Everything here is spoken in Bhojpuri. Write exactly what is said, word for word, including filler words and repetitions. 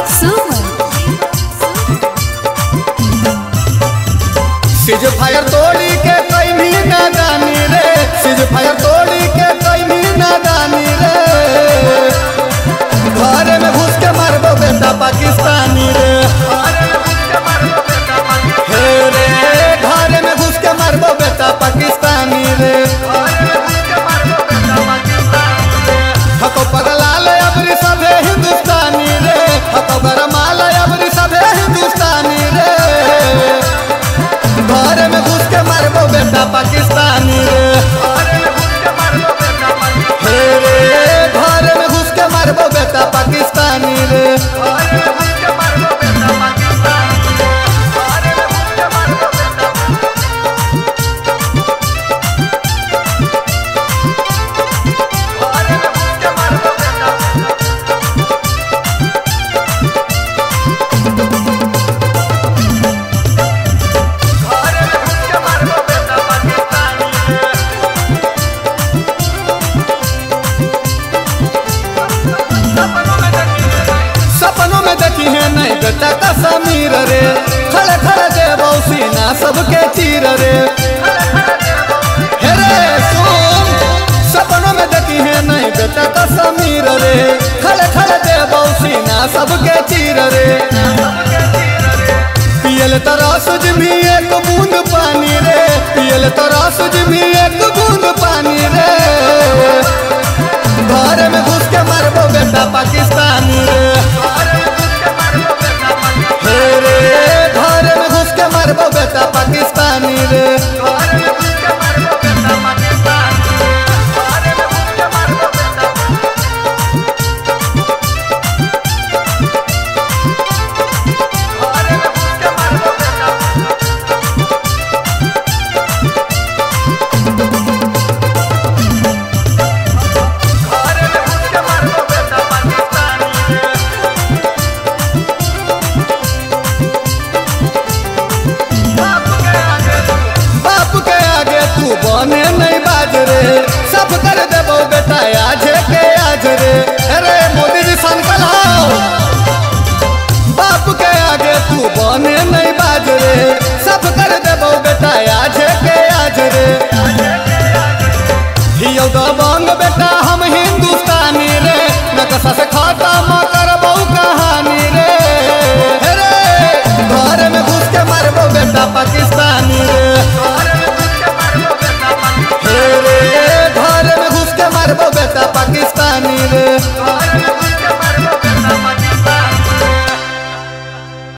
सिज फायर तोड़ी के कोई भी ना जानी रे, सिज फायर तोड़ी के कोई भी ना जानी रे। घर में घुस के मारबो बेटा पाकिस्तानी रे, हे रे घर में घुस के मारबो बेटा पाकिस्तानी रे। हको पगलाल अबरी सभे हिंदुस्तानी रे, हको गरमाल अबरी सभे हिंदुस्तानी रे। घर में घुस के मारबो बेटा पाकिस्तानी रे, हे रे घर में घुस के मारबो बेटा पाकिस्तानी रे। सपनों में देखी है नहीं बेटा कश्मीर रे, खड़े खड़े देबो सीना सबके चीर रे। हे रे सुन, सपनों में देखी है नहीं बेटा कश्मीर रे, खड़े खड़े देबो सीना सबके चीर रे। पियल तरस भी एक बूंद पानी रे, पियल तरस भी एक बूंद पानी रे। घर में घुस के मारबो बेटा पाकिस्तानी रे, हे रे घर में घुस के मारबो बेटा पाकिस्तानी रे। बने नहीं बाज रे, सब कर देबो बेटा आज के आज रे। अरे मोदी जी संकल हो, बाप के आगे तू बने नहीं बाज रे, सब कर देबो बेटा आज के आज रे। हियो दबंग बेटा हम हिंदुस्तानी रे, नक्शा से खत्म करबो कहानी रे। अरे घर में घुस के मारबो बेटा पाकिस्तानी रे, घर में घुस के मारबो बेटा पाकिस्तानी रे।